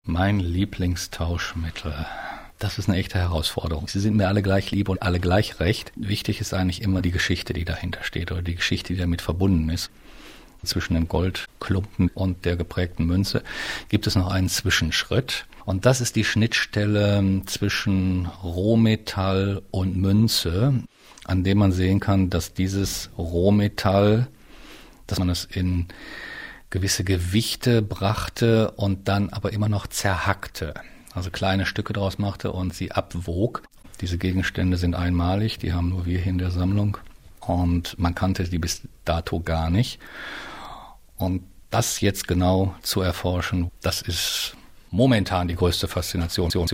Mein Lieblingstauschmittel. Das ist eine echte Herausforderung. Sie sind mir alle gleich lieb und alle gleich recht. Wichtig ist eigentlich immer die Geschichte, die dahinter steht oder die Geschichte, die damit verbunden ist. Zwischen dem Goldklumpen und der geprägten Münze gibt es noch einen Zwischenschritt. Und das ist die Schnittstelle zwischen Rohmetall und Münze, an dem man sehen kann, dass dieses Rohmetall, dass man es in gewisse Gewichte brachte und dann aber immer noch zerhackte. Also kleine Stücke daraus machte und sie abwog. Diese Gegenstände sind einmalig, die haben nur wir hier in der Sammlung. Und man kannte die bis dato gar nicht. Und das jetzt genau zu erforschen, das ist momentan die größte Faszination.